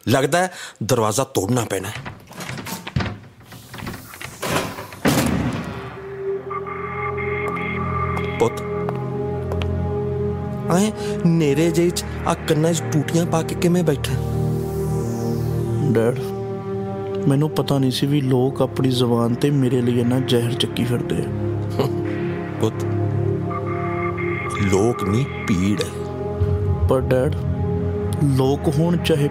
लगता है दरवाजा तोड़ना पैना है। पुत आए नेरे जे आ कन्ना च टूटियां पा के किवें बैठा? डैड मैनू पता नहीं सी भी लोग अपनी जबान ते मेरे लिए इन्ना जहर चक्की फिरदे आ। पुत लोक नहीं पीड़ है। पर डैड लोग होण चाहे